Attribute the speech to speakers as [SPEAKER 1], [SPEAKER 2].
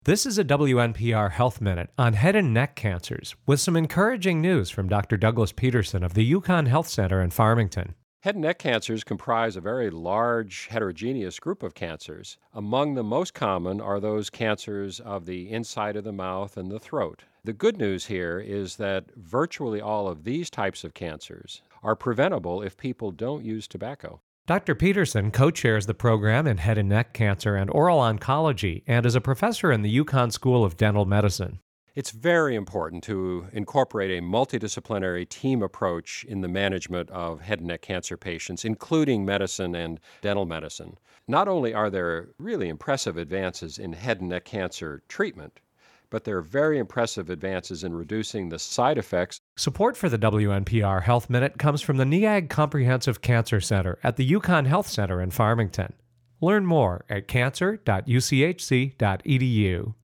[SPEAKER 1] This is a WNPR Health Minute on head and neck cancers with some encouraging news from Dr. Douglas Peterson of the UConn Health Center in Farmington.
[SPEAKER 2] Head and neck cancers comprise a very large heterogeneous group of cancers. Among the most common are those cancers of the inside of the mouth and the throat. The good news here is that virtually all of these types of cancers are preventable if people don't use tobacco.
[SPEAKER 1] Dr. Peterson co-chairs the program in head and neck cancer and oral oncology and is a professor in the UConn School of Dental Medicine.
[SPEAKER 2] It's very important to incorporate a multidisciplinary team approach in the management of head and neck cancer patients, including medicine and dental medicine. Not only are there really impressive advances in head and neck cancer treatment, but there are very impressive advances in reducing the side effects.
[SPEAKER 1] Support for the WNPR Health Minute comes from the NEAG Comprehensive Cancer Center at the UConn Health Center in Farmington. Learn more at cancer.uchc.edu.